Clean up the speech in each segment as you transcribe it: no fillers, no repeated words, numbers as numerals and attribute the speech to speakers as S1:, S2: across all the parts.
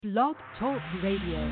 S1: Blog Talk Radio.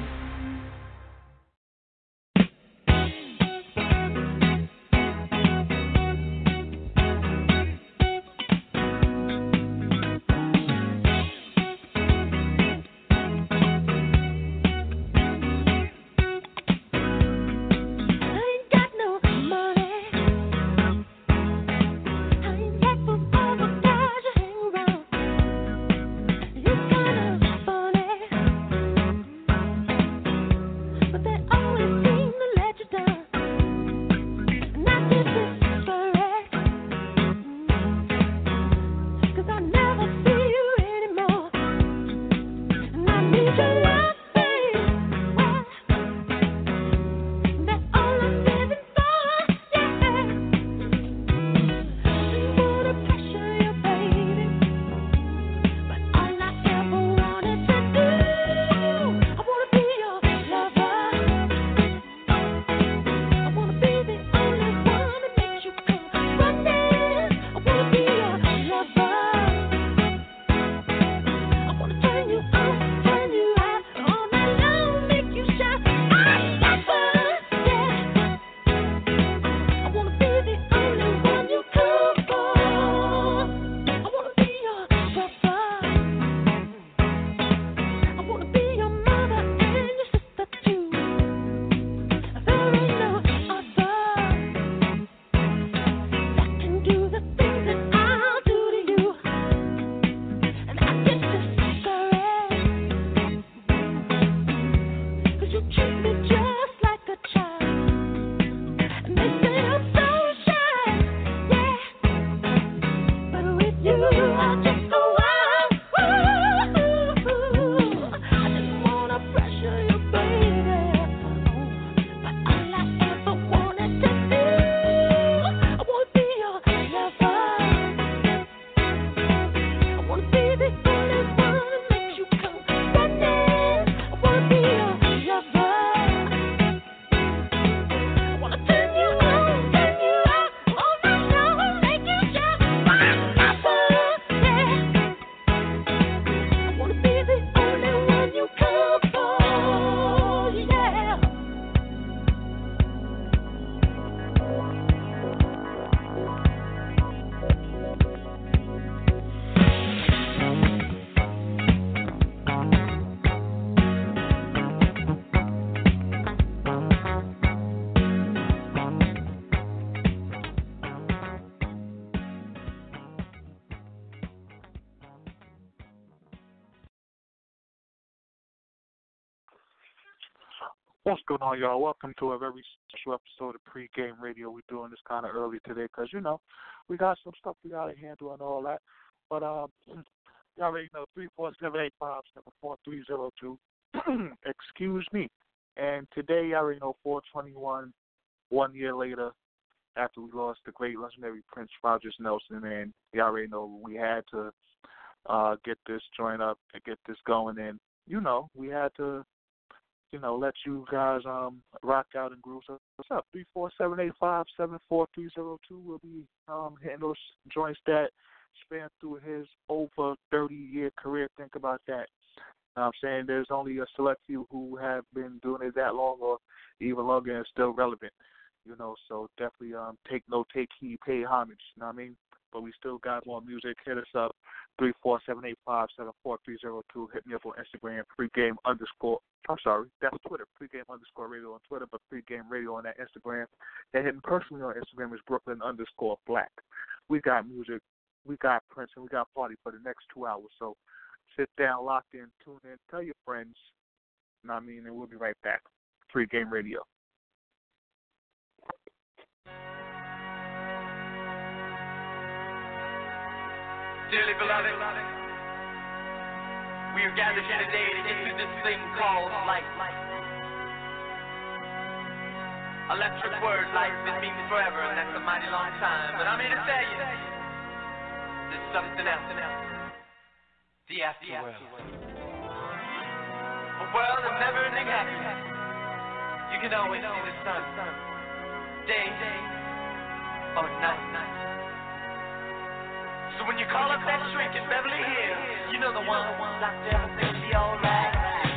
S2: What's going on, y'all? Welcome to a very special episode of Pre-Game Radio. We're doing this kind of early today because, we got some stuff we got to handle and all that. But y'all already know, 347-857-4302. Excuse me. And today, y'all already know, 421, 1 year later, after we lost the great legendary Prince Rogers Nelson. And y'all already know we had to get this joint up and get this going. And, we had to let you guys rock out and groove. So what's up? 347-857-4302. We'll be hitting those joints that span through his over 30-year career. Think about that. I'm saying there's only a select few who have been doing it that long or even longer and still relevant. So definitely take note, take heed, pay homage. You know what I mean? But we still got more music. Hit us up, 347-857-4302. Hit me up on Instagram, pregame_. I'm sorry, that's Twitter, pregame_radio on Twitter, but pregame radio on that Instagram. And hitting personally on Instagram is Brooklyn_black. We got music, we got Prince, and we got party for the next 2 hours. So sit down, lock in, tune in, tell your friends. You know what I mean? And we'll be right back. Pregame radio.
S3: Dearly beloved, we are gathered here today to get through this thing called life. Electric word, life, it means forever, and that's a mighty long time. But I'm here to tell you, there's something else. The afterworld. A world of never-ending happiness. You can always see the sun, day or night. So when you call up that shrink in Beverly Hills, you know the one who wants everything to be alright.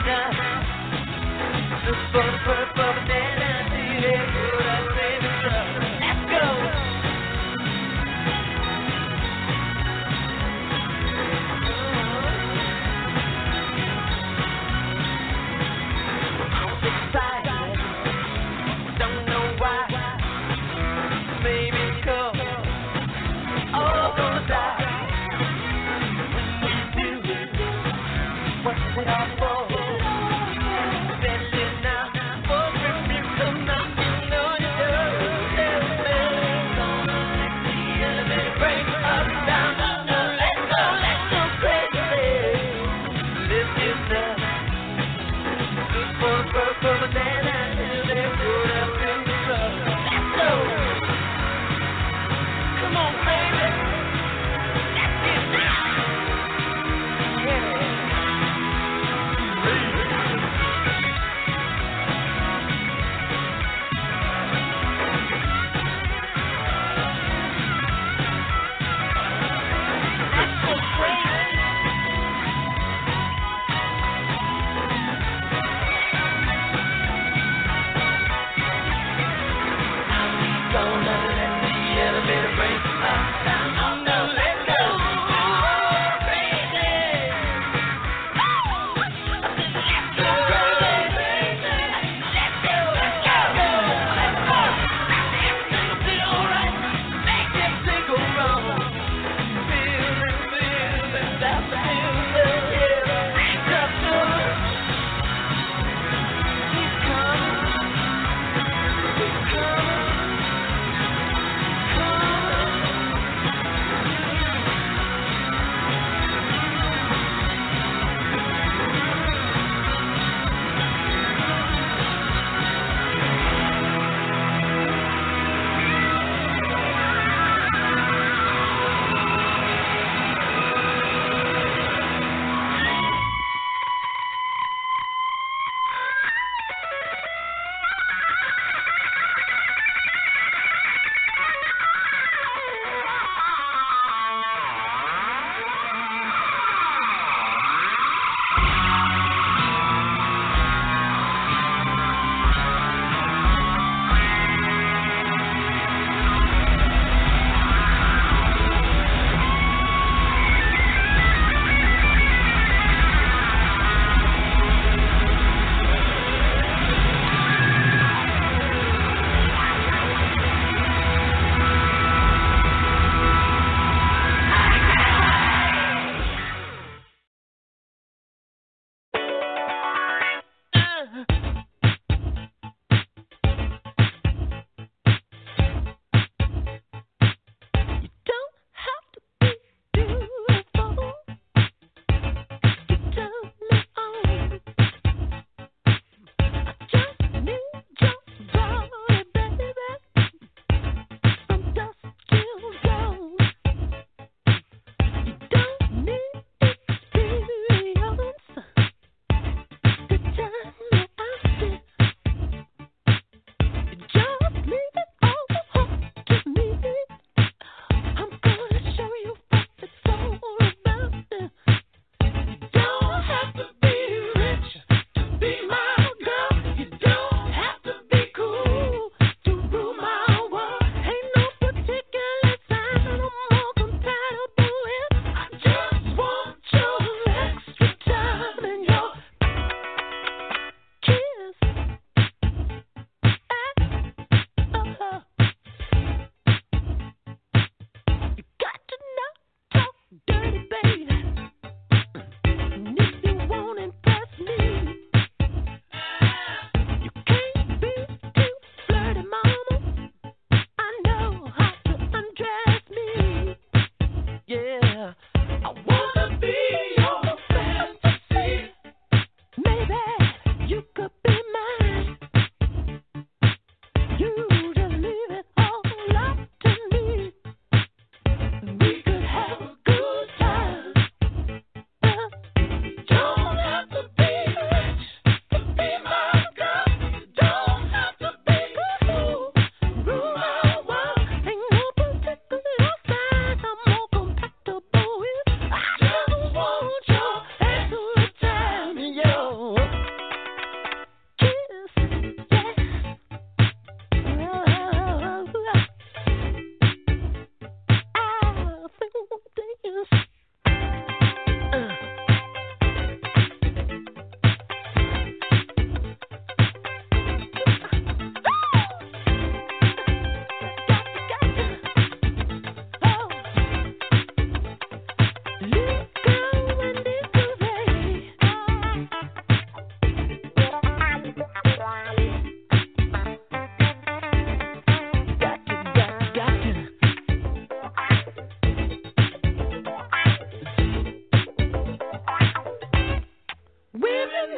S3: Hey!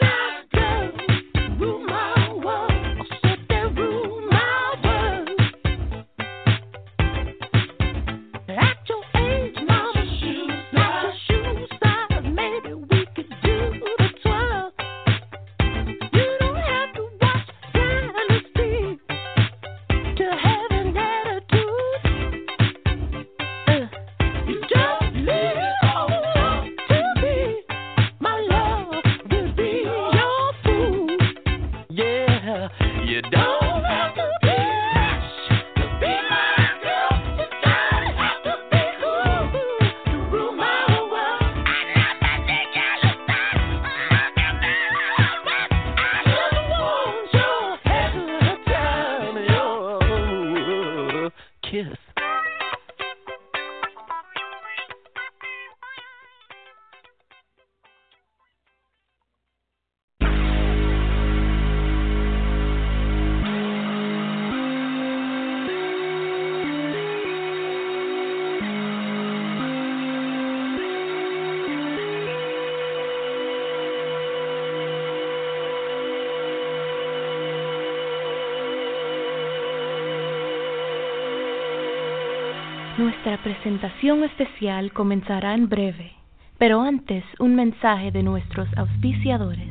S1: Nuestra presentación especial comenzará en breve, pero antes un mensaje de nuestros auspiciadores.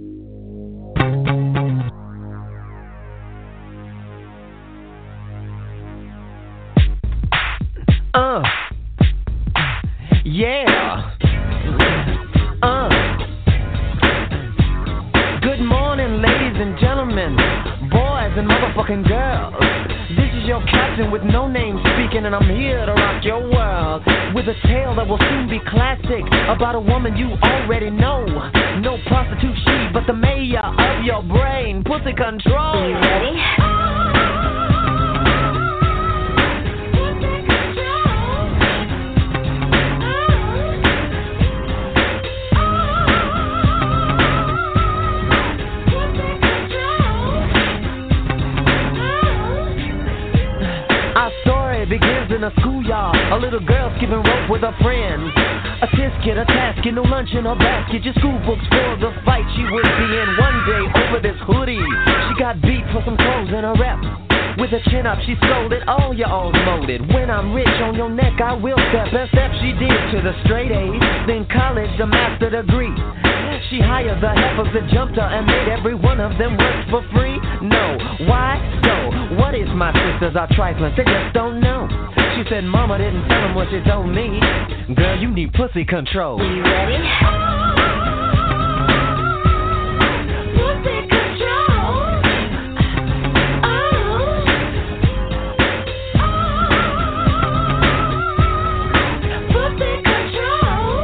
S4: Yeah. Good morning, ladies and gentlemen, boys and motherfucking girls. This is your captain with no name speaking, and I'm here to rock your world with a tale that will soon be classic about a woman you already know. No prostitute she, but the mayor of your brain. Pussy control.
S5: Are you ready?
S4: Begins in a schoolyard, a little girl skipping rope with her friends. A tisket, a tasket, no lunch in her basket, just school books for the fight she would be in. One day over this hoodie, she got beat for some clothes in her rep. With her chin up, she sold it, all your own molded. When I'm rich on your neck, I will step. And step she did to the straight A's, then college, a master degree. She hired the heifers that jumped her and made every one of them work for free. No, why so? What if my sisters are trifling? They just don't know. She said mama didn't tell them what she told me. Girl, you need pussy control.
S5: Are you ready? Pussy control. Pussy control.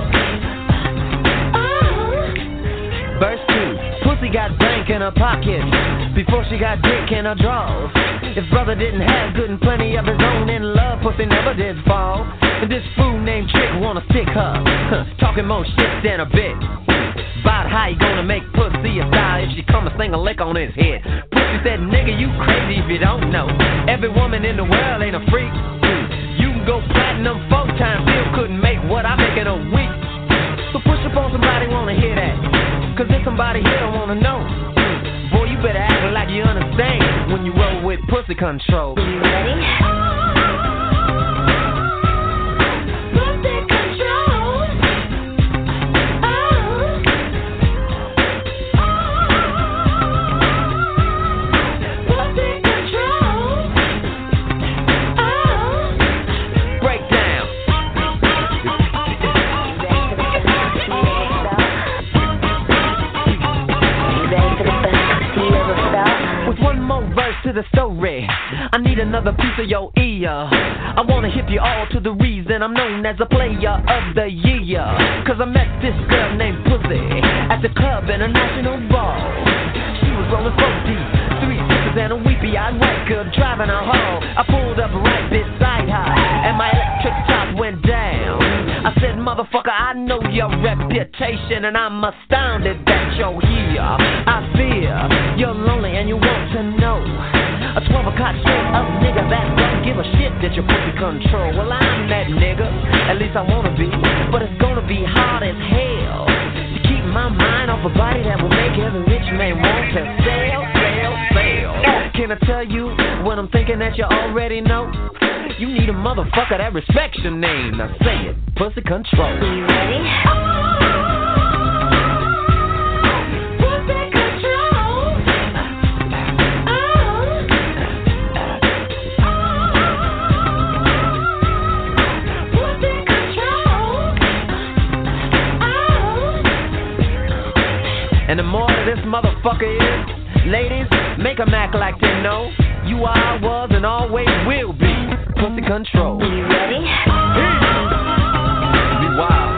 S4: Verse 2. Pussy got bank in her pocket before she got dick in her drawers. If brother didn't have good and plenty of his own in love, pussy never did fall. And this fool named Trick wanna stick her, talking more shit than a bit. About how you gonna make pussy a style if she come and sing a lick on his head. Pussy said, nigga, you crazy if you don't know. Every woman in the world ain't a freak. You can go platinum 4 times, still couldn't make what I make in a week. So push up on somebody, wanna hear that, cause if somebody here don't wanna know. Boy, you better act like you understand when you roll with pussy control.
S5: Are you ready? Pussy control. Pussy control.
S4: Breakdown. With one more verse to the story, I need another piece of your ear. I wanna hip you all to the reason I'm known as a player of the year. Cause I met this girl named Pussy at the club in a national ball. She was rolling 4 deep, 3 sisters and a weepy-eyed white girl driving her home. I pulled up right beside her and my electric top went down. I said, motherfucker, I know your reputation and I'm astounded that you're here. I fear you're lonely and you want to know a 12 o'clock straight up nigga that don't give a shit that you're pussy control. Well, I'm that nigga, at least I wanna be, but it's gonna be hard as hell to keep my mind off a body that will make it and want to sell. Can I tell you what I'm thinking that you already know? You need a motherfucker that respects your name. Now say it, pussy control.
S5: You ready? Pussy control. Pussy control.
S4: And the more that this motherfucker is, ladies, make 'em act like they know. You are, I was, and always will be. Pussy control.
S5: You ready?
S4: Be wild.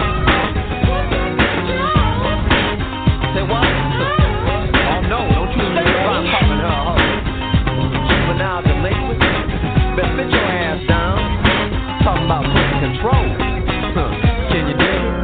S4: Say what? Oh no, don't you think about calling her a hoe. Juvenile delinquent. Better sit your ass down. Talking about pussy control. Can you dig it?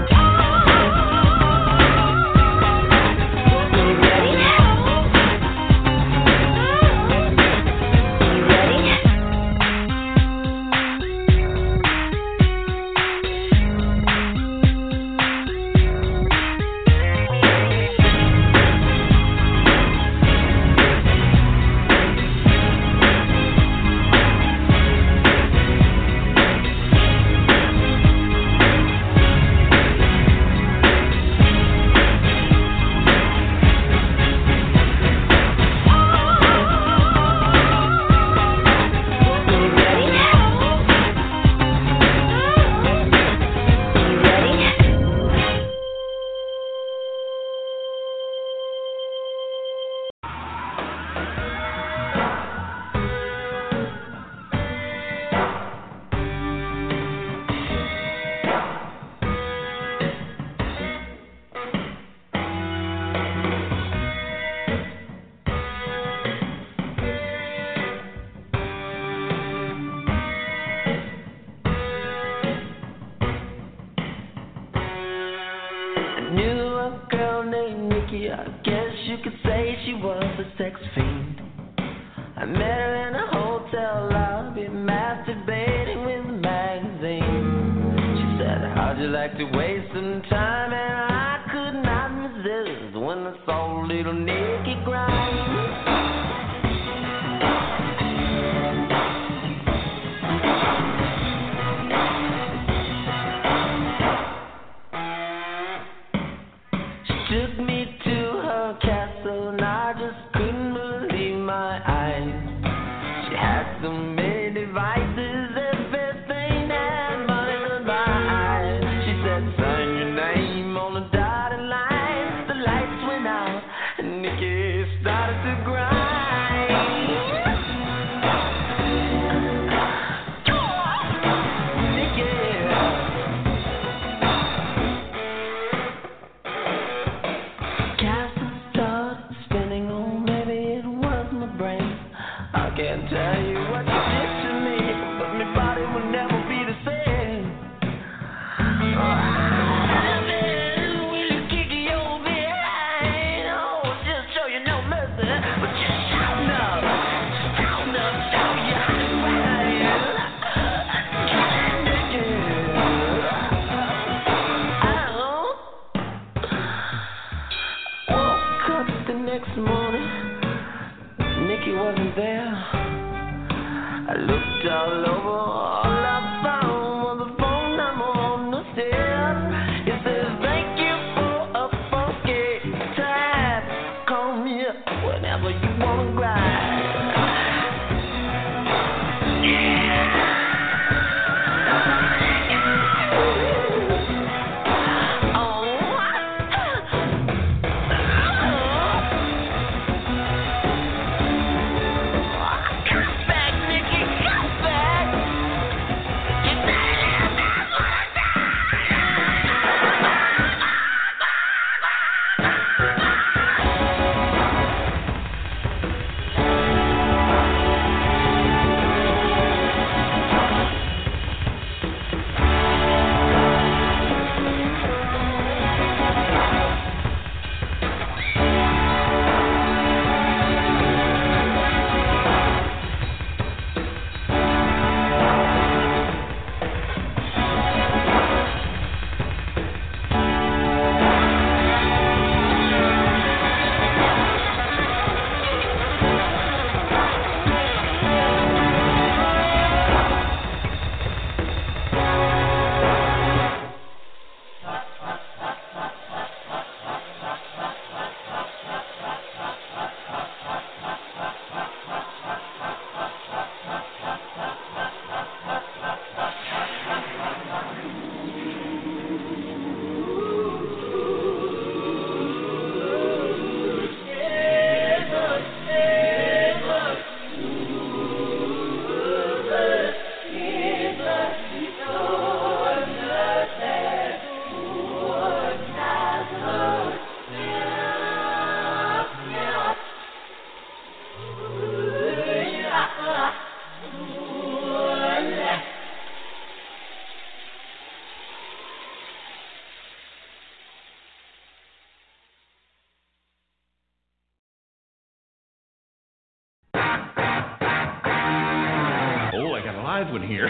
S6: got a live one here.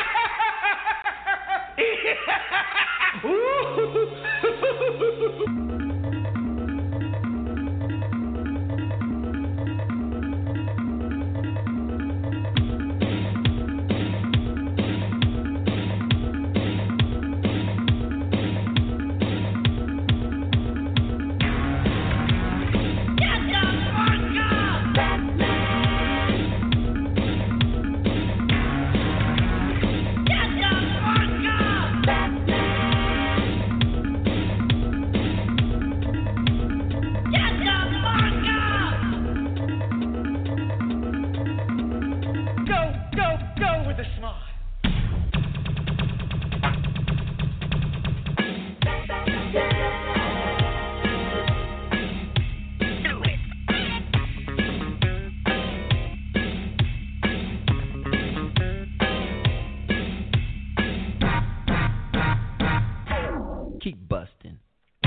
S4: Keep busting.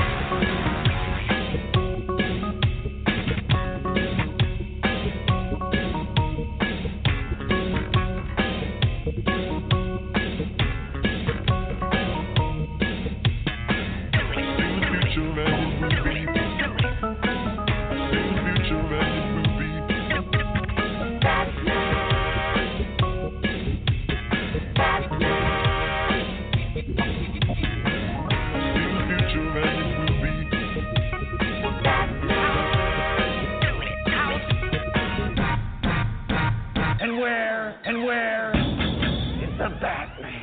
S5: And where is the Batman?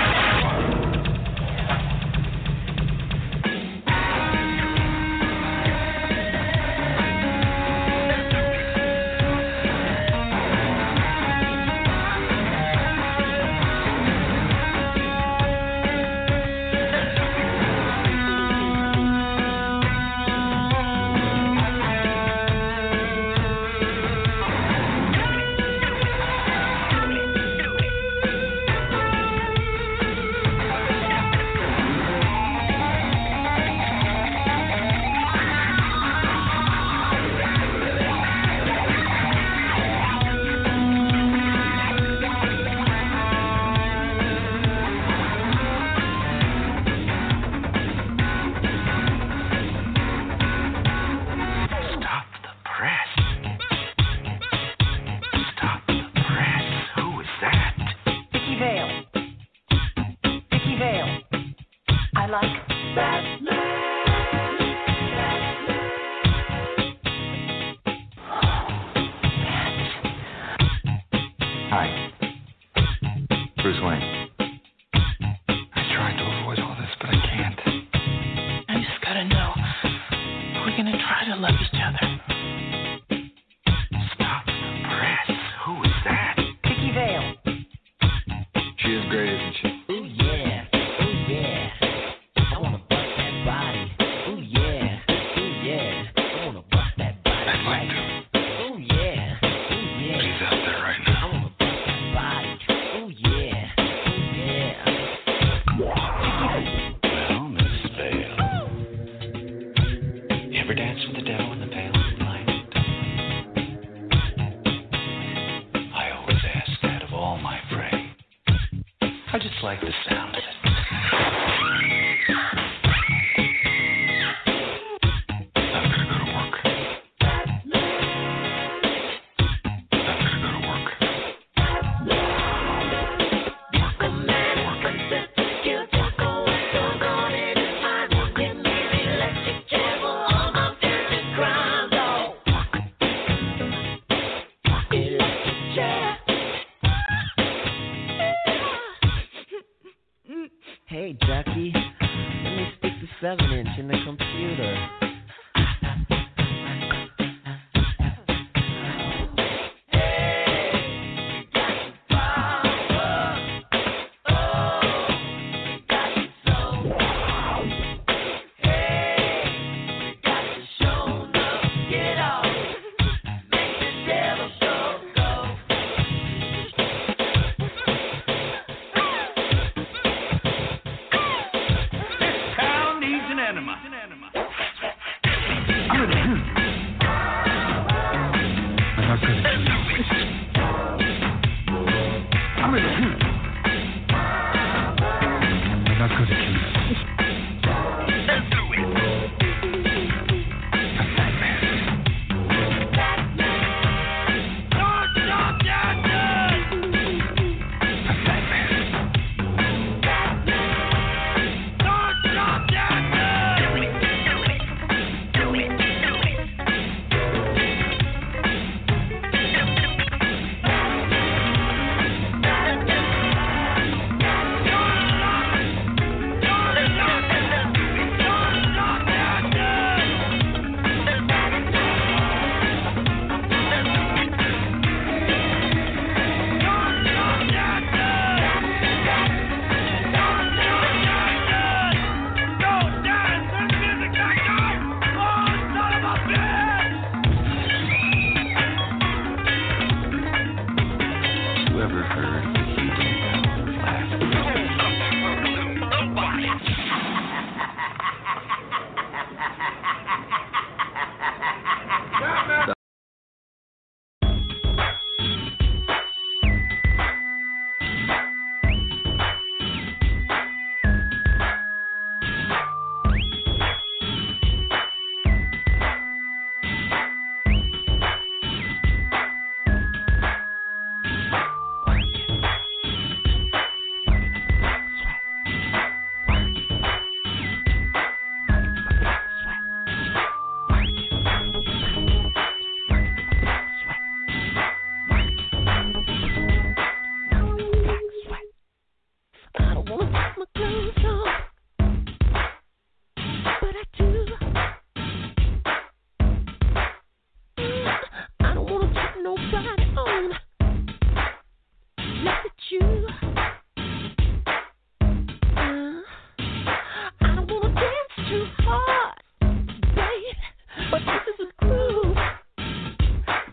S7: Hi. Bruce Wayne. I tried to avoid all this, but I can't.
S8: I just gotta know, we're gonna try to love each other.
S7: Stop the press. Who is that?
S8: Vicky Vale.
S7: She is great, isn't she?
S4: Ooh yeah, ooh yeah. I wanna bust that body. Ooh yeah, ooh yeah. I wanna bust that body.
S7: I'd like to.
S4: Ooh yeah, ooh yeah.
S7: She's out there right now.
S4: I wanna bust that body. Ooh yeah, ooh yeah.
S7: Well, Miss Vale. You ever dance with the devil in the pale moonlight? I always ask that of all my prey. I just like the sound of it. I've got to go to work.
S4: Hey, Ducky, let me stick the 7-inch in the computer.
S7: I'm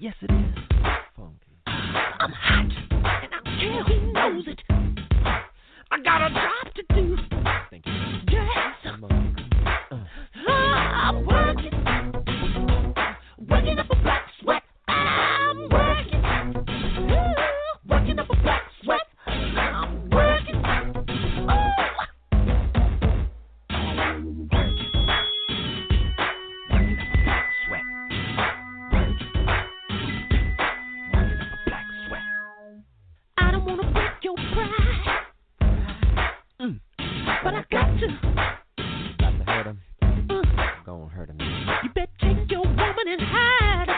S4: Yes, it is. Funky.
S8: I'm hot, and I don't care who knows it. I got a job to do.
S4: Thank you.
S8: Yes.
S4: Come on.
S8: I'm working. Working up a black sweat. I'm working. Working up a black sweat. I'm working. I don't wanna break your pride, but I got to.
S4: Got to hurt him. I'm gonna hurt him.
S8: You better take your woman and hide.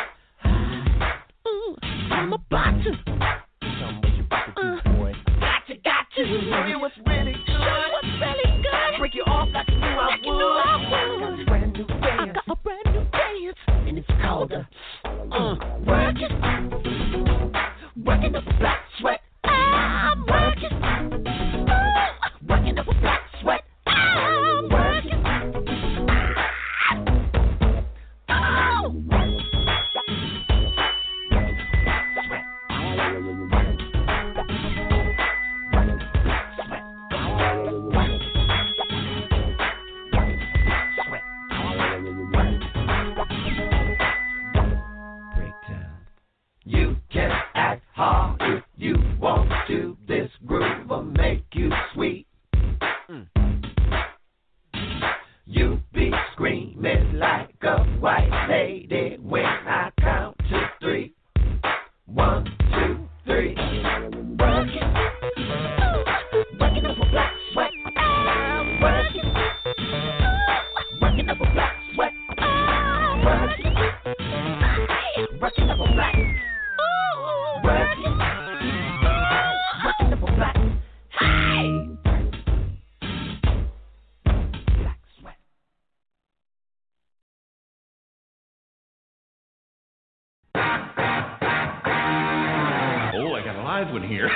S8: I'm about to.
S4: Tell me what you about to do, boy.
S8: Got to. Show you what's really good. Show you what's really good. Break you off like you knew I would. Got a brand new dance. I got a brand new dance, and it's called the working up a black sweat. I'm working. Working up a black sweat. I'm working.
S4: You can act hard if you want to. This groove will make you sweet. You be screaming like a white lady when I count to 3. 1, 2, 3.
S8: Working. Working up a black sweat. I'm working. Working up a black sweat. I'm working. Working up a black. Working. Working up a black. Hey. Black sweat.
S5: Oh, I got a live one here.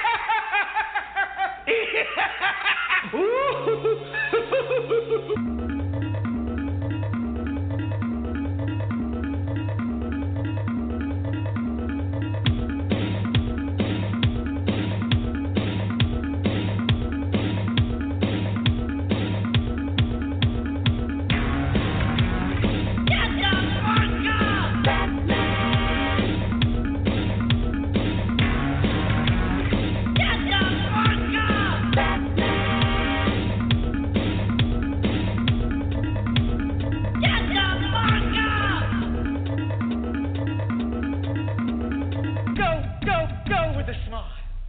S5: Go with a smile.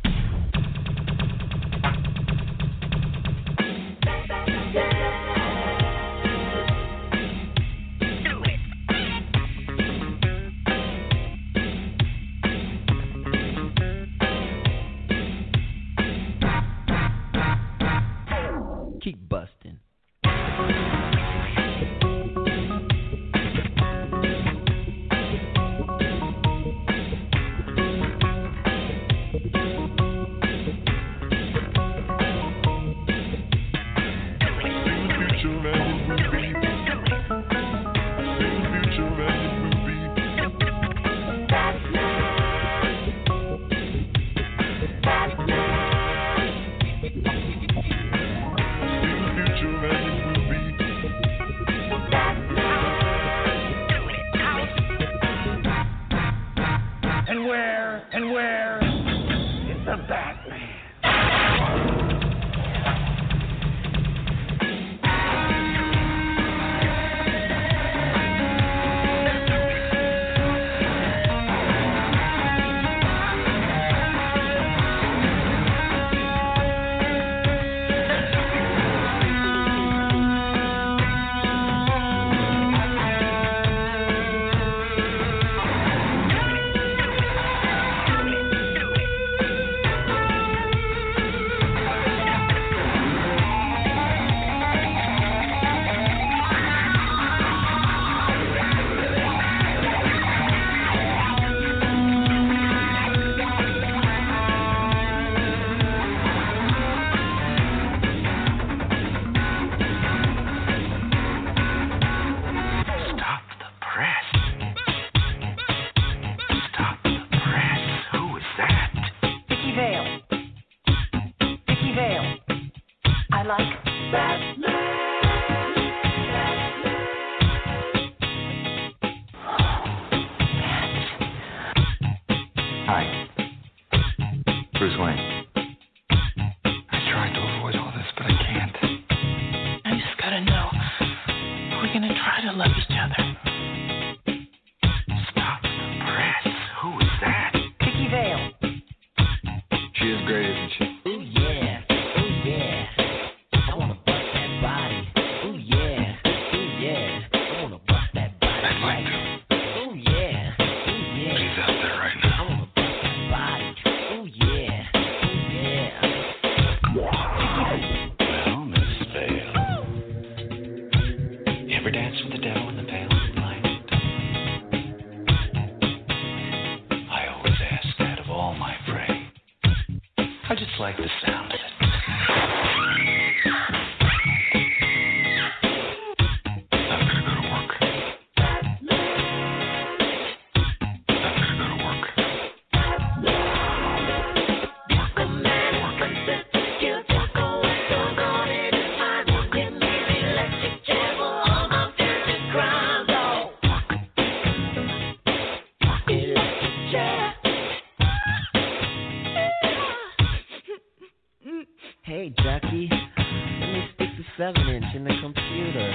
S4: Keep busting.
S5: And where is the Batman?
S7: just like the sound of it. I'm gonna go to work.
S4: Hey, Jackie, let me stick the 7-inch in the computer.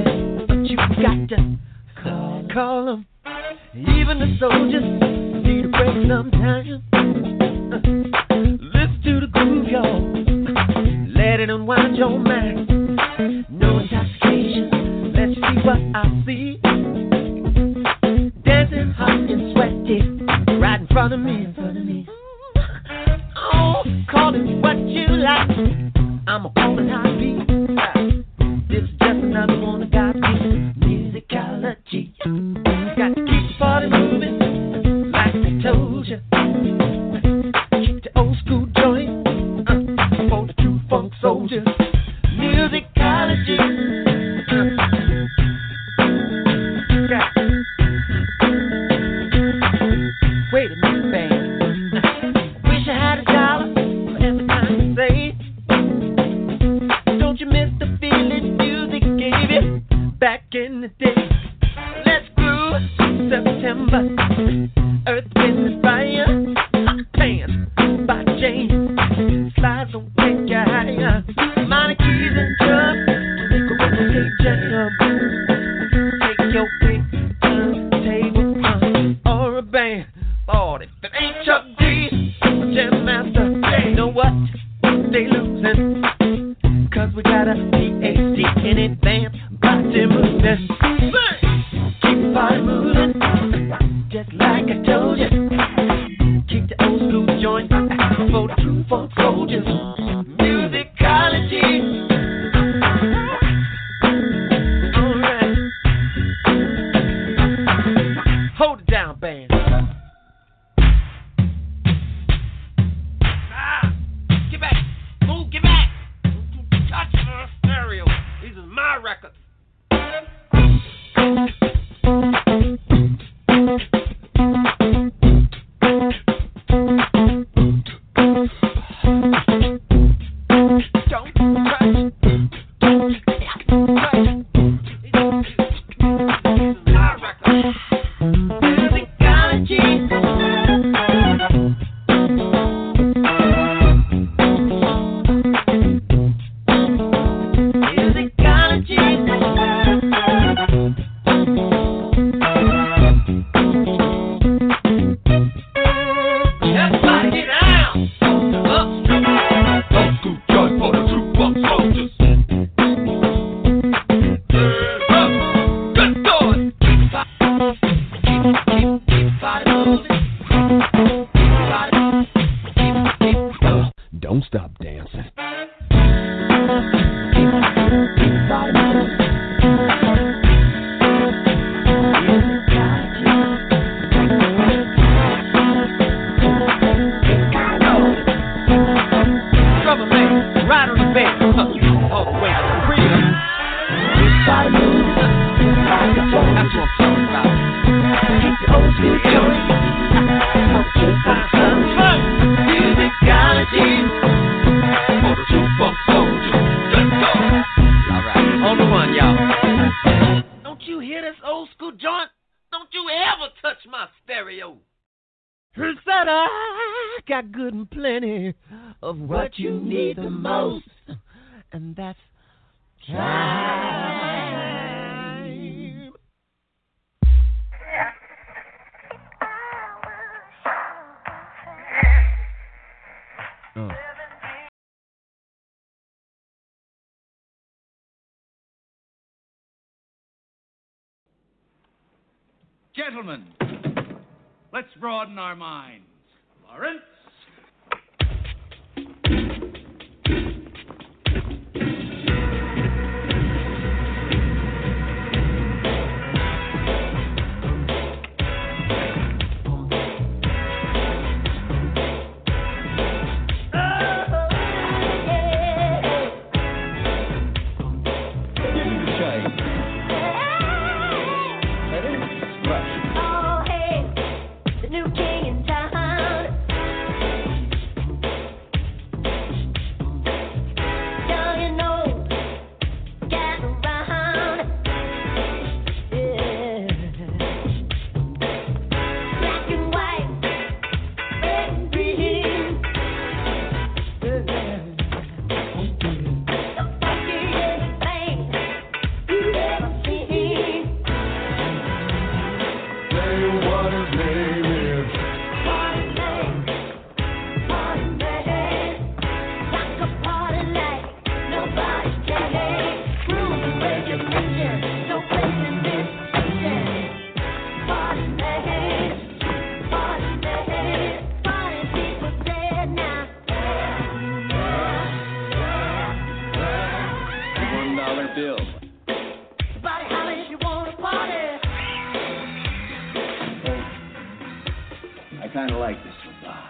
S4: but you got to call them. Even the soldiers need a break sometimes. Listen to the groove, y'all. Let it unwind your mind. No intoxication. Let's see what I see. Dancing hot and sweaty, right in front of me. Oh, call it what you like. I'm a woman high beat. This is just another one I got me. Musicology. Got to keep the party moving, like I told you. Keep the old school joint for the true funk soldiers. Musicology. Wait a minute, babe. Wish I had $1 for every time you say it. Don't you miss the feeling music gave you back in the day? Let's groove September. Earth, Wind, and Fire. Pants by Jane. Slides don't take you higher. Minor keys and drums. Make a rotate jam. Take your pick. Table or a band. Lord, if it ain't Chuck D, Jam Master, you know what? They losing. Cause we got a PhD in advanced body movement. Keep the body moving, just like I told you. Keep the old school joint for the true funk soldiers. Musicology. Alright. Hold it down, band. Get back. Move, get back. Don't touch my stereo. These are my records.
S6: Don't stop dancing.
S4: Got good and plenty of what you need the most, and that's time.
S5: Gentlemen, let's broaden our minds. Lawrence?
S9: kind of like this one, Bob.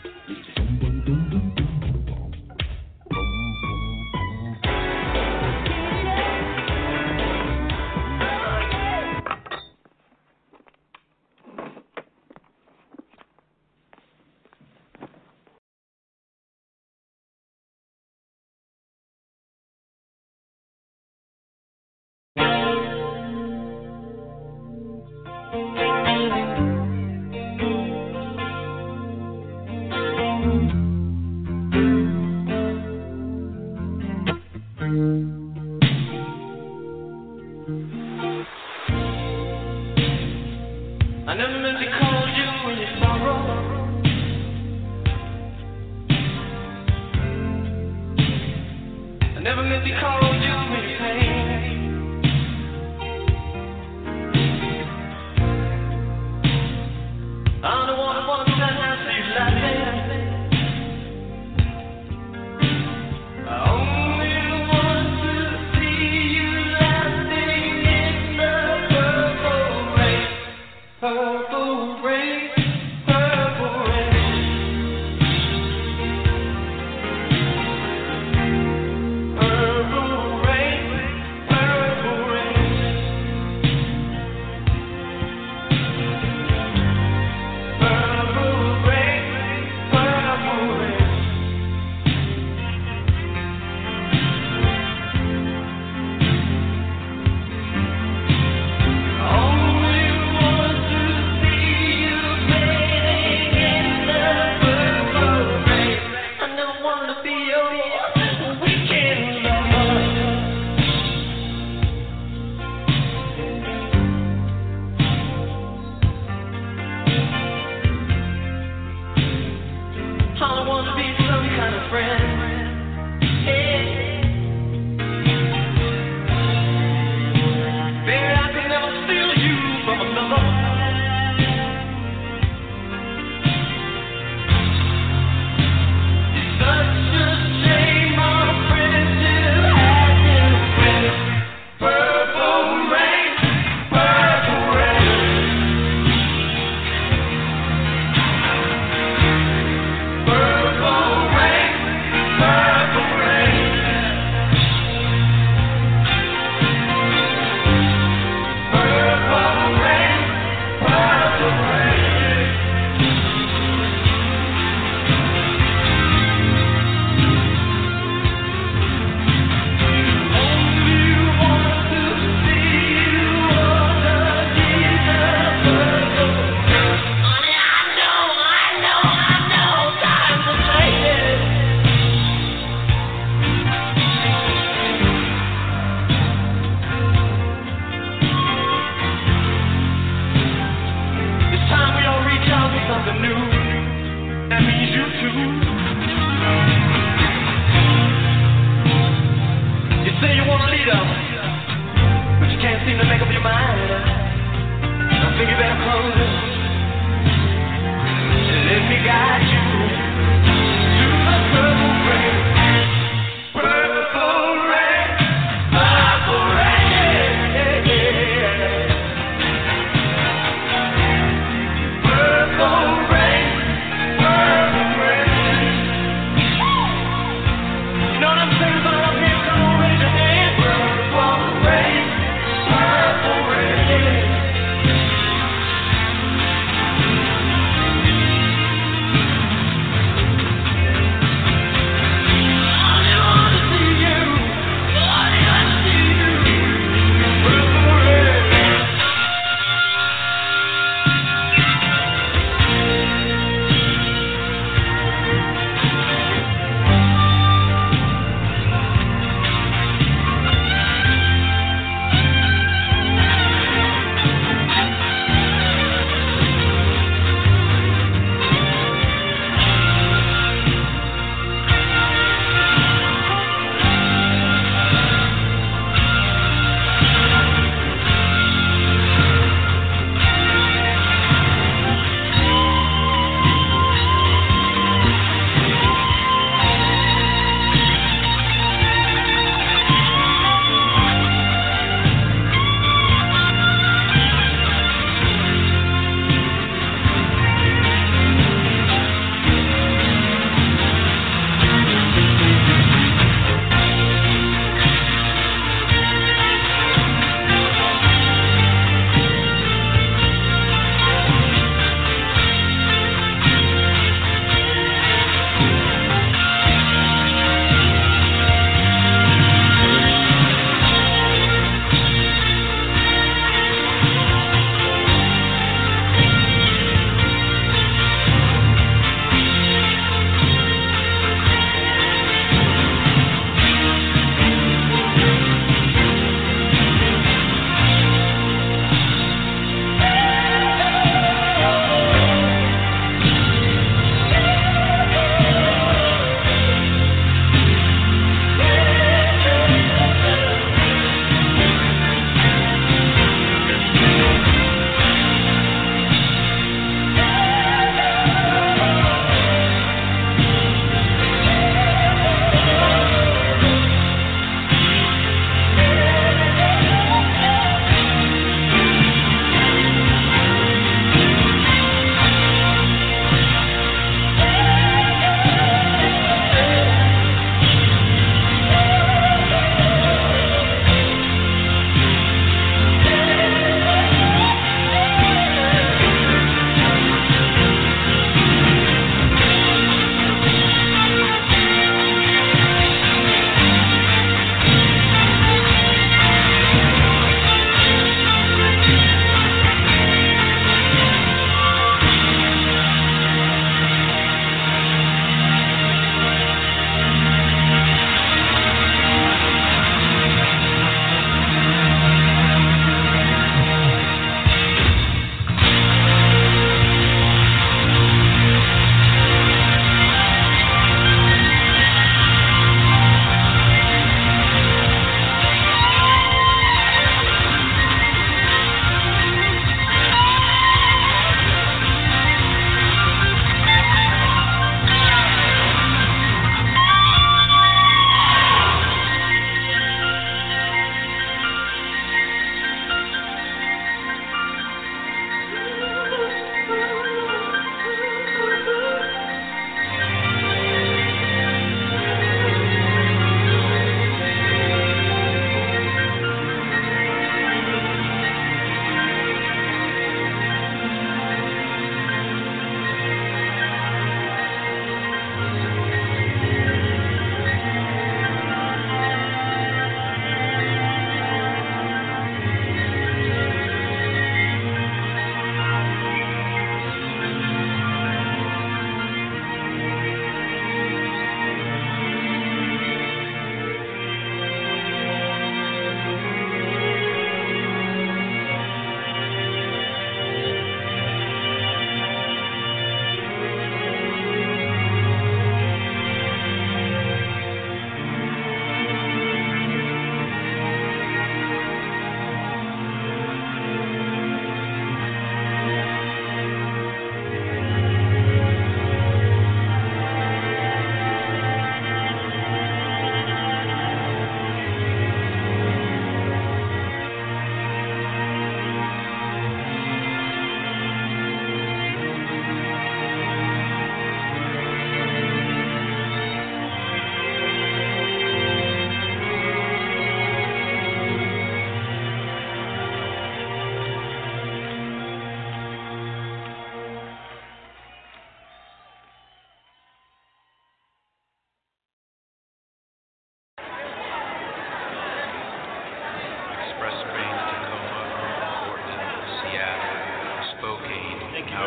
S4: I never meant to call you when you sorrow. I never meant to call you when you pain. I don't want to stand and see you laughing. I only want to see you laughing in the purple rain. Purple rain, purple rain. Purple rain,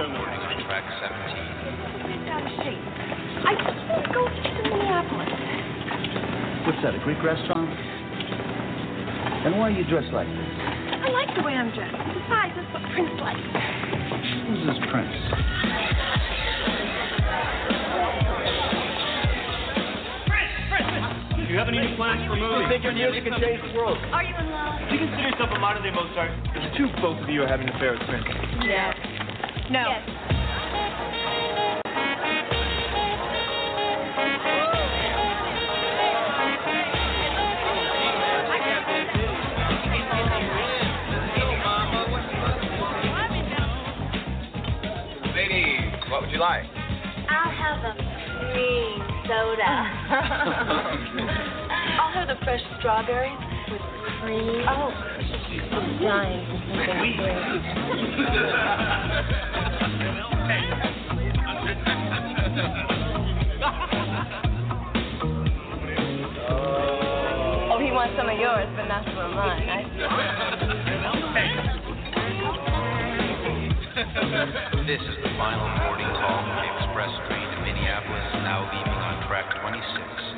S3: final boarding on track 17.
S9: I just want to go to Minneapolis.
S10: What's that, a Greek restaurant? And why are you dressed like this?
S9: I like the way I'm dressed. Besides, that's what Prince likes.
S10: Who's this Prince?
S11: Do you have any new plans for movies?
S4: You think your music can change the world?
S9: Are you in love?
S11: Do you consider yourself a modern-day Mozart? It's true both of you are having an affair with Prince.
S9: Yes. No. Yes.
S3: Ladies, what would you like?
S9: I'll have a cream soda. I'll have the fresh strawberries with cream. Oh, I'm dying for something Oh, he wants some of yours, but not some of mine.
S3: This is the final boarding call for the express train to Minneapolis, now leaving on track 26.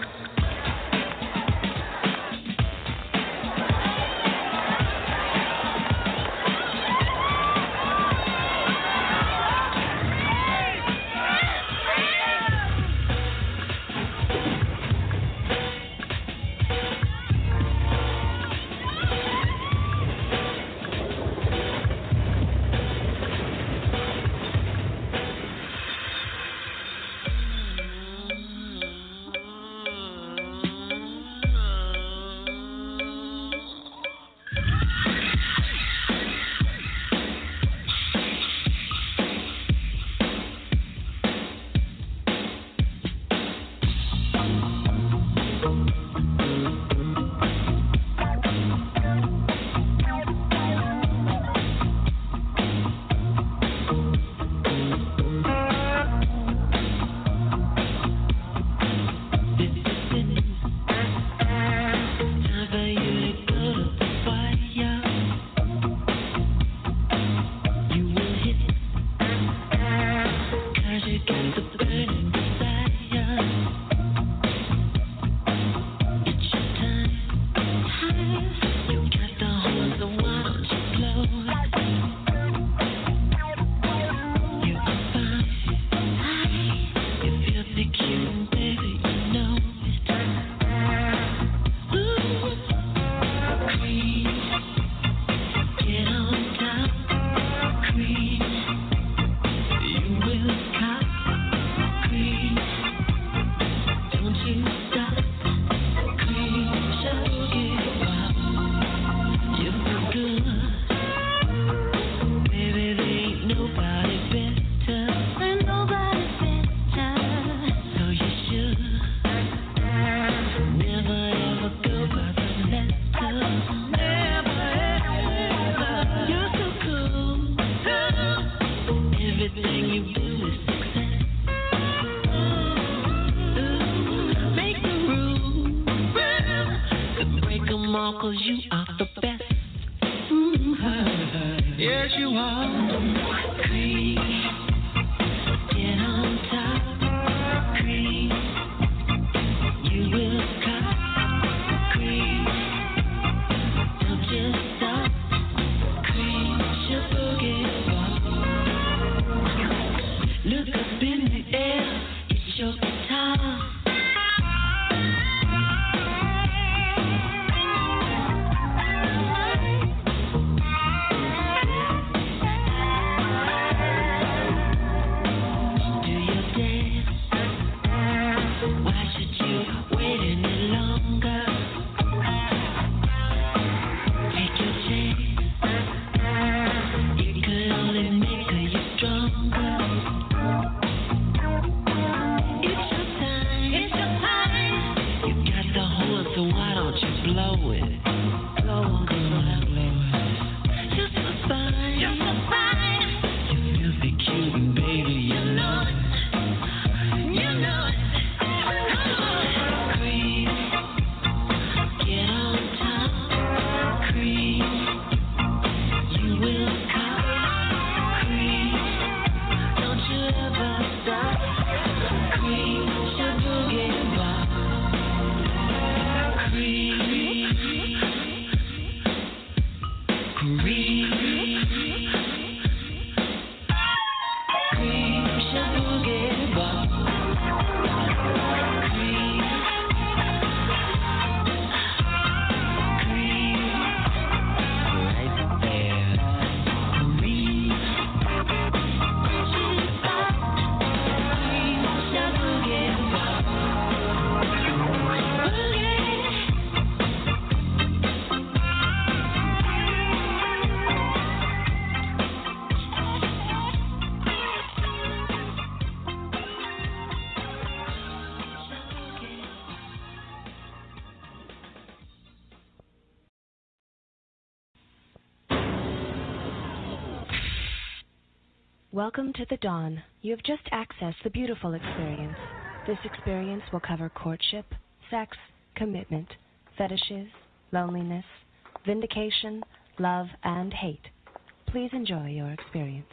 S12: Welcome to the Dawn. You have just accessed the beautiful experience. This experience will cover courtship, sex, commitment, fetishes, loneliness, vindication, love, and hate. Please enjoy your experience.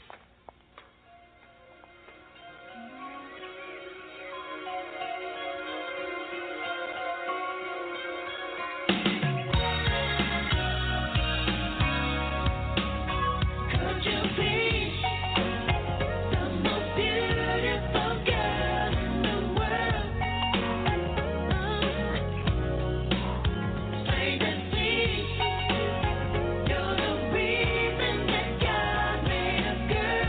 S8: Girl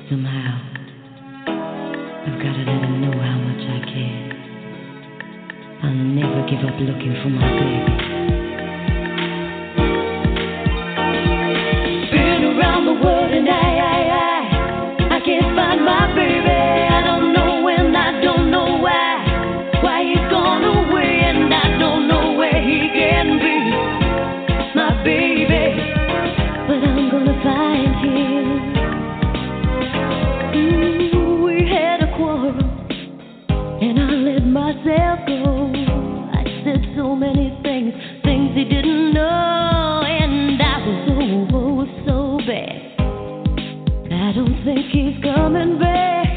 S13: Somehow, I've got to let him know how much I care. I'll never give up looking for my baby. Been around the world and I can't find my baby. I don't know when, I don't know why he's gone away, and I don't know where he can be, my baby. But I'm gonna find him. We had a quarrel, and I let myself go. I said so many things he didn't know, and I was so bad. I don't think he's coming back.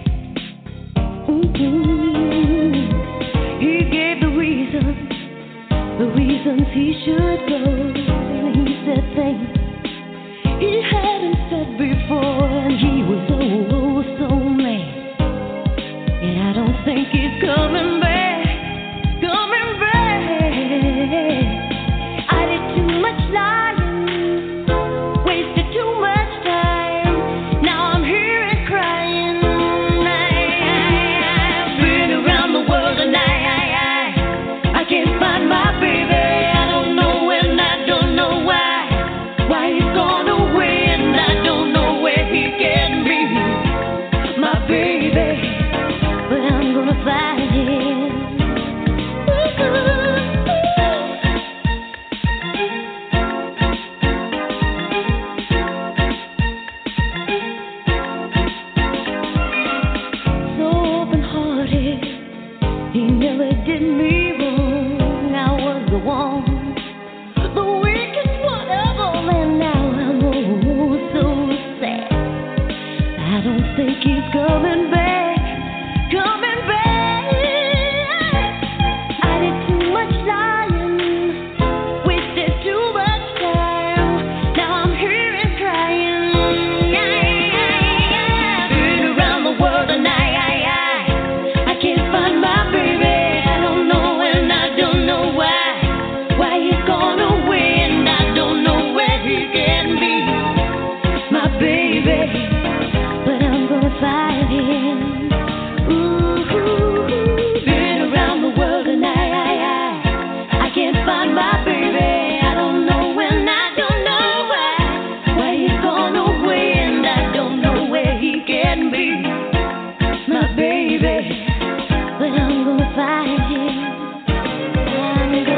S13: He gave the reasons he should go. He said things he hadn't said before, and he was so mad. And I don't think he's coming back. I did too much lying, wasted too much time. Now I'm here and crying. I've been around the world and I can't find my baby. I don't know when, I don't know why he's gone away, and I don't know where he can be, my baby. But I'm gonna find him. So open-hearted, he never did me wrong. I was the one, the weakest one of all, and now I'm so sad. I don't think he's coming back. I did too much lying, wasted too much time. Now I'm here and crying. Been around the world and I can't find my baby. I don't know and I don't know why he's gone away, and I don't know where he can be, my baby. But I'm gonna find him. Been around the world and I can't find my baby. I don't know when, I don't know why he's gone away, and I don't know where he can be, my baby. But I'm gonna find him. I'm going to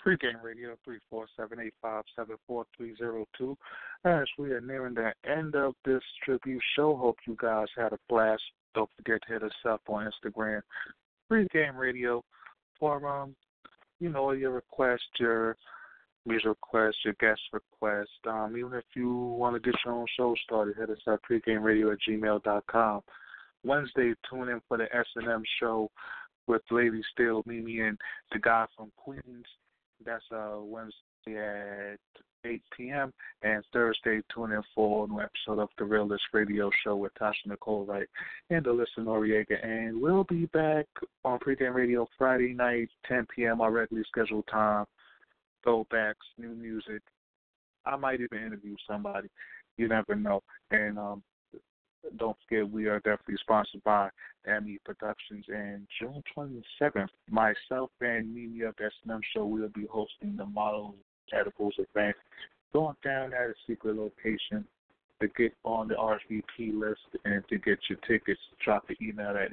S2: Pregame Radio 347-857-4302. As we are nearing the end of this tribute show, hope you guys had a blast. Don't forget to hit us up on Instagram, Pregame Radio, for your requests, your music requests, your guest requests. Even if you want to get your own show started, hit us up pregameradio@gmail.com. Wednesday, tune in for the S&M show with Lady Steele, Mimi, and the guy from Queens. That's Wednesday at 8 p.m. And Thursday, tune in for a new episode of The Realist Radio Show with Tasha Nicole Wright and Alyssa Noriega. And we'll be back on Pregame Radio Friday night, 10 p.m., our regularly scheduled time. Throwbacks, new music. I might even interview somebody. You never know. And don't forget, we are definitely sponsored by ME Productions. And June 27th, myself and Mimi of the S&M Show will be hosting the Models Edibles event, going down at a secret location. To get on the RSVP list and to get your tickets, drop the email at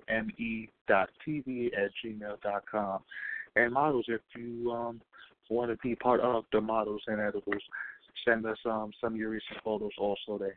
S2: heyme.tv@gmail.com. And models, if you want to be part of the Models and Edibles, send us some of your recent photos also to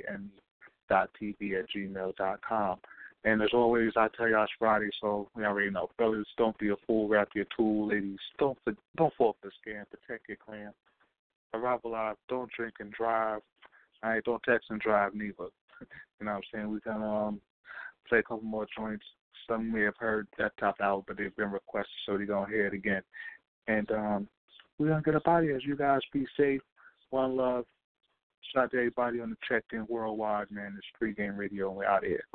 S2: heyme.tv@gmail.com. And as always, I tell y'all it's Friday, so we already know. Fellas, don't be a fool, wrap your tool. Ladies, don't fall for the scam. Protect your clan. Arrive alive, don't drink and drive. All right, don't text and drive neither. You know what I'm saying? We're going to play a couple more joints. Some may have heard that top out, but they've been requested, so they're going to hear it again. And we're going to get up out of here. You guys be safe. One love. Shout out to everybody on the check-in worldwide, man. It's Pregame Radio, and we're out of here.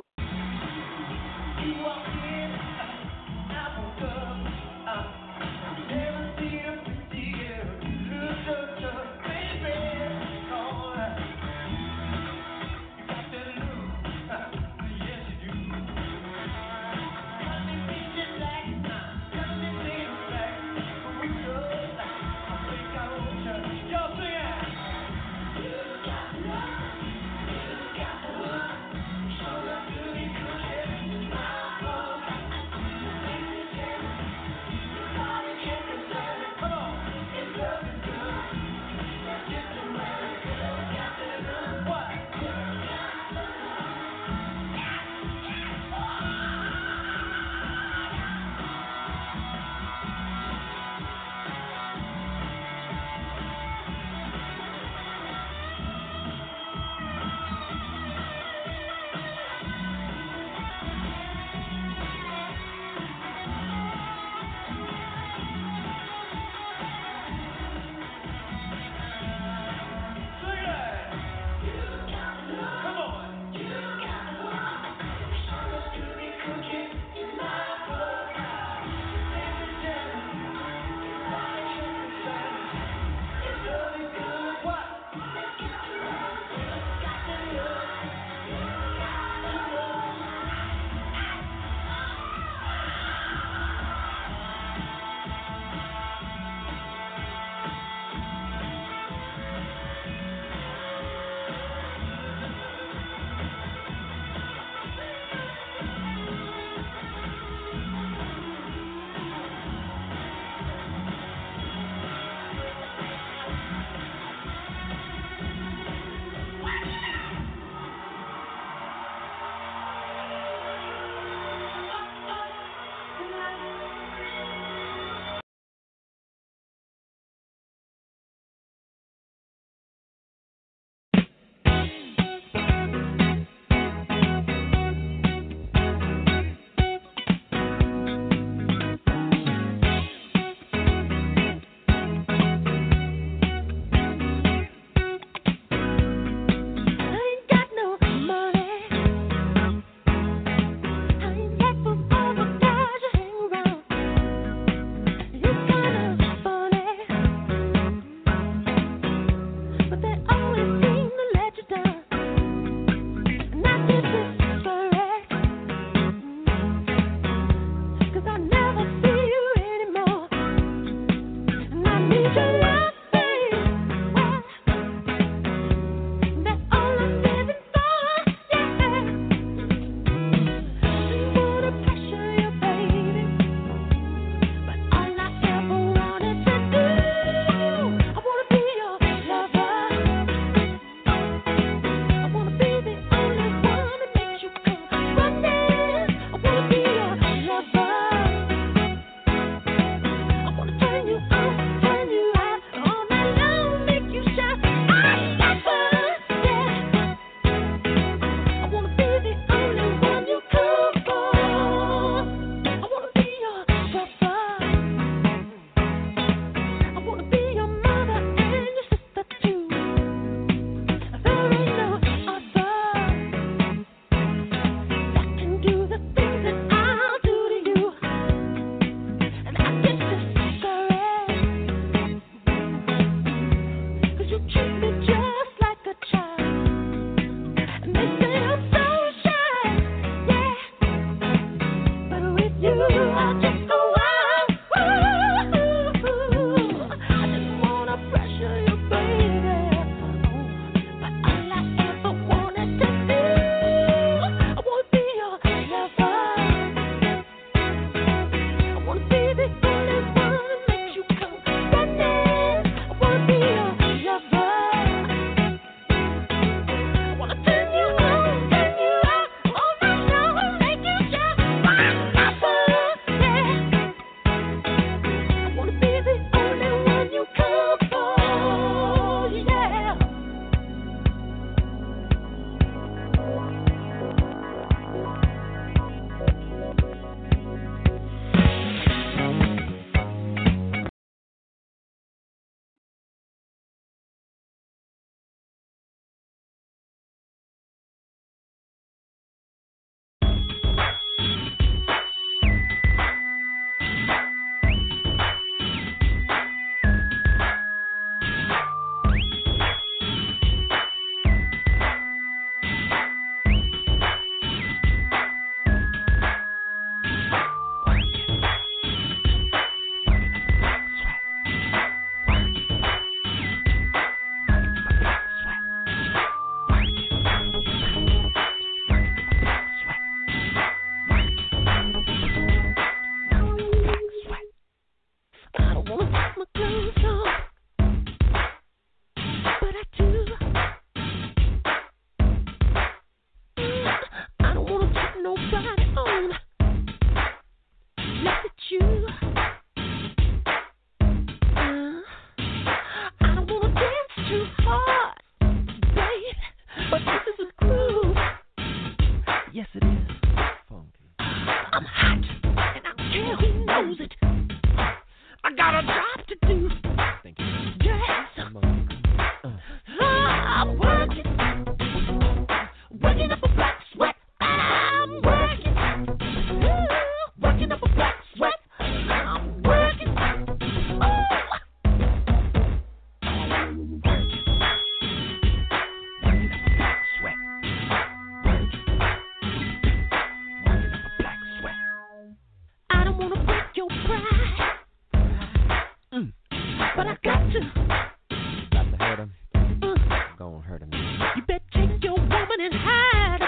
S8: but I got to.
S14: Got to hurt him. Go and hurt him.
S8: You better take your woman and hide.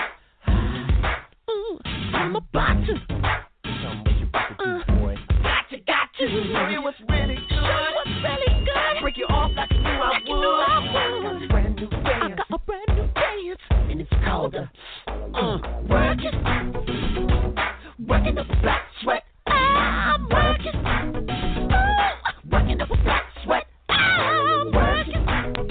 S8: I'm about to.
S14: Tell me what you about to do, boy.
S8: Got to.
S3: Show you what's really good.
S8: What's really good?
S3: Break you off like you knew I would. Brand new dance.
S8: I got a brand new dance, and it's called a working up a black sweat. I'm working. Working up a black sweat. I'm working.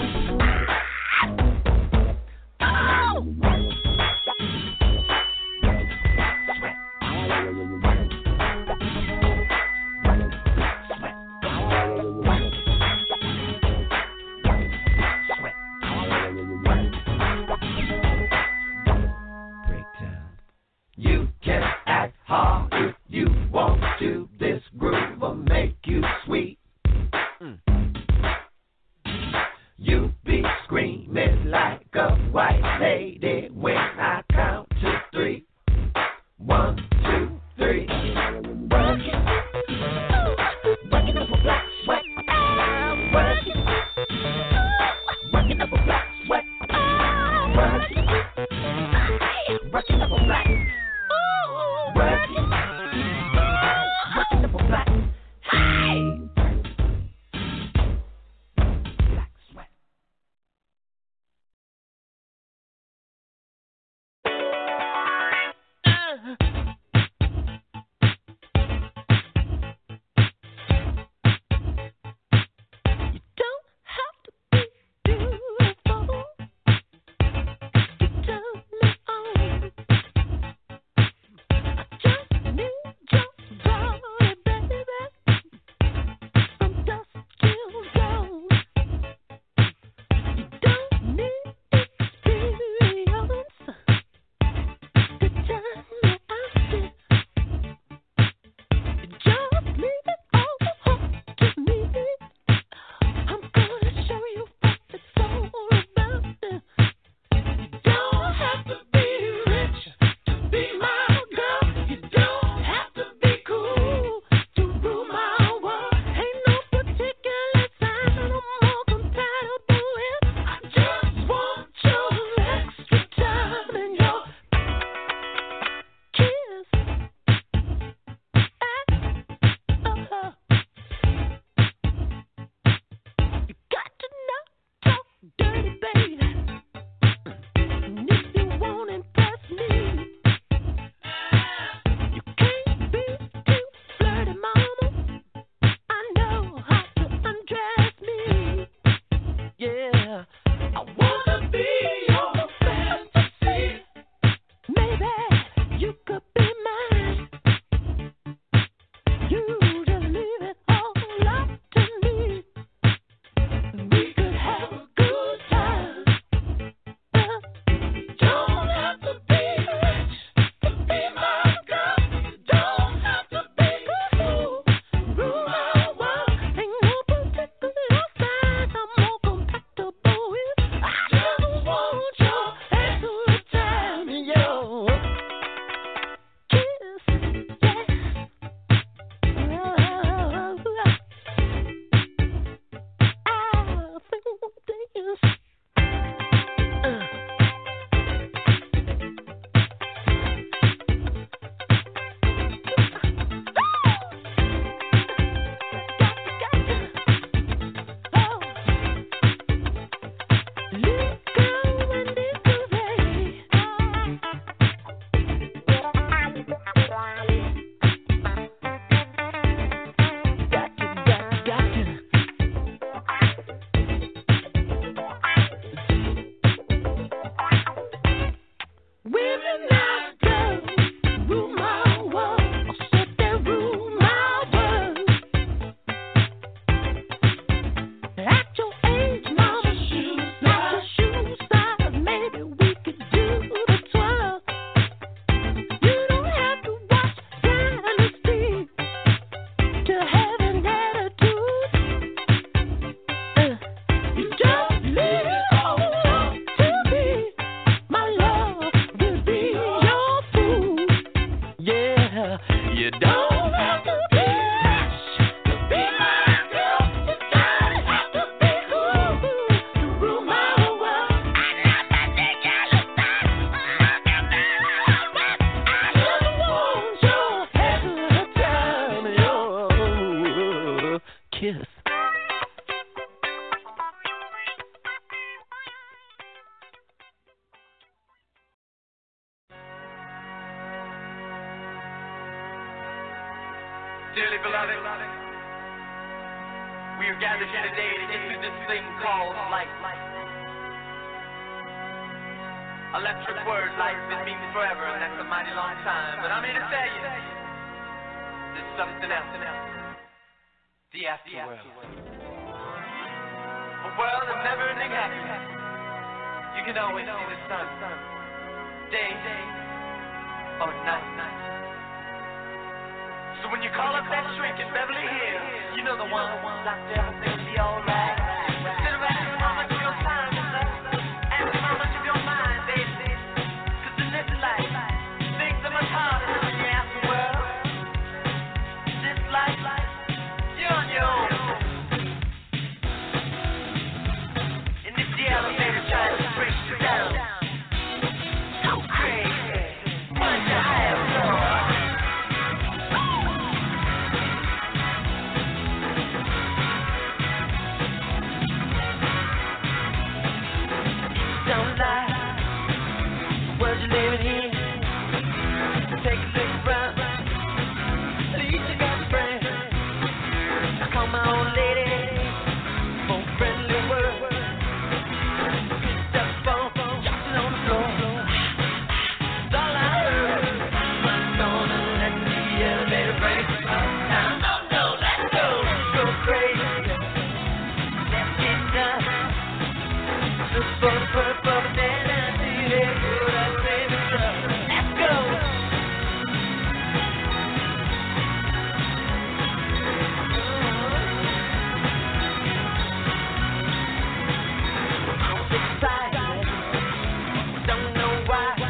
S4: You can act hard if you want to. This groove will make you sweet. You be screaming like a white lady when I count to 3. 1, 2, 3.
S8: Working. Working up a black sweat. Working. Working up a black sweat. Working. Working up a black. Working. Working up a black. Hey. Black sweat. You don't have to be beautiful to turn me on. I just need
S3: Dearly beloved, we are gathered here today to get through this thing called life. Electric word, life, it means forever, and that's a mighty long time. But I'm here to tell you, there's something else. The afterworld. A world of never-ending happiness. You can always see the sun, day or night. So when you call up that shrink in Beverly Hills, you know the one locked everything will be alright. Sit around and how much of your time is left, and how much of your mind, baby. 'Cause in this life, things are much harder than when you're after world. This life, you're on your own. And if the elevator tries to break you down, go crazy. Find your higher floor. Don't lie, world you're living in. Take a look around, at least you got a friend. I call my old lady for a friendly word. Picked up the phone, dropped it on the floor. That's all I heard. I'm gonna let the elevator break down. No, let's go crazy. Let's get done. Look for the purple, but then I see that good old baby love. Let's go. I'm excited, don't know why.